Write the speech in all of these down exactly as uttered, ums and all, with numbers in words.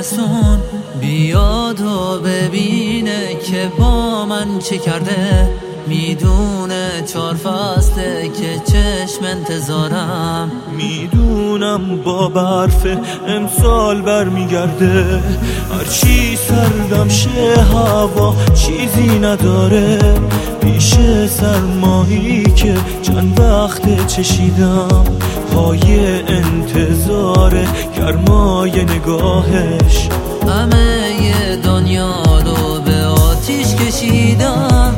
زمستون بیاد و ببینه که با من چه کرده. میدونه چهار فصله که چشم انتظارم. میدونم با برف امسال برمیگرده. هرچی سردم شه هوا چیزی نداره. پیش سرمایی که چند وقت چشیدم پای انتظار گرمای نگاهش. همه ی دنیا رو به آتیش کشیدم.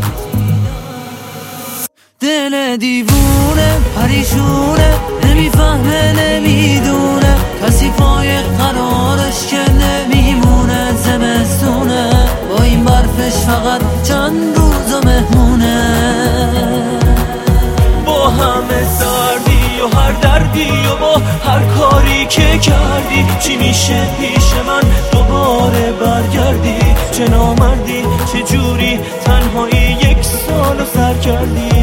دل دیوونه پریشونه، نمیفهمه نمیدونه، کسی پای قرارش که نمیمونه. زمستونه با این برفش فقط چند روز و مهمونه. با همه سردی و هر دردی و با هر کاری که کردی، چی میشه پیش من دوباره برگردی؟ چه نامردی چه جوری تنهایی یک سال و سر کردی.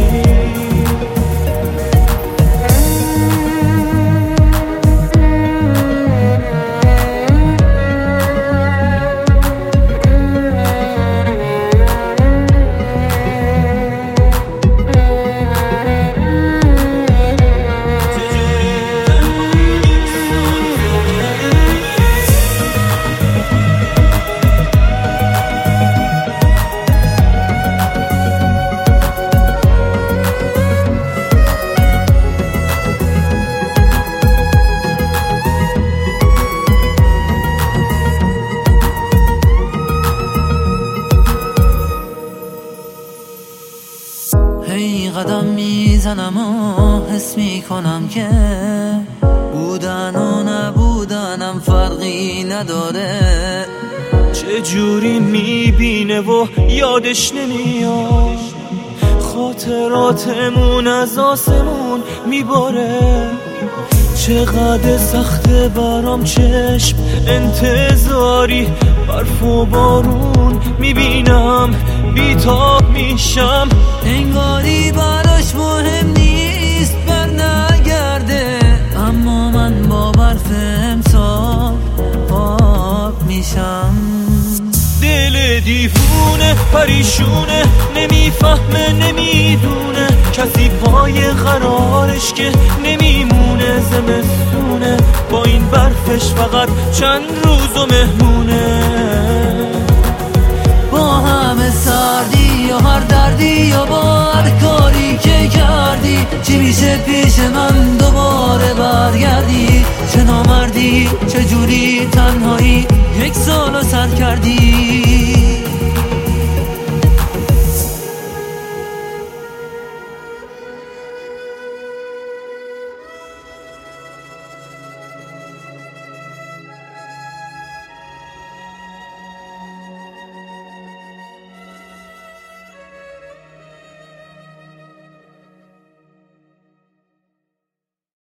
هی قدم میزنم و حس میکنم که بودن و نبودنم فرقی نداره. چه جوری میبینه و یادش نمیاد، خاطراتمون از آسمون میباره. چقدر سخته برام چشم انتظاری، برف و بارون میبینم بیتاب میشم. انگاری براش مهم نیست بر نگرده، اما من با برف امسال پاک میشم. دل دیوونه پریشونه، نمیفهمه نمیدونه، کسی پای قرارش که نمیمونه. زمستونه با این برفش فقط چند روز و مهمونه. با همه سردی و هر دردی و با هر کاری که کردی، چی میشه پیش من دوباره برگردی؟ چه نامردی چه جوری تنهایی یک سال و سر کردی.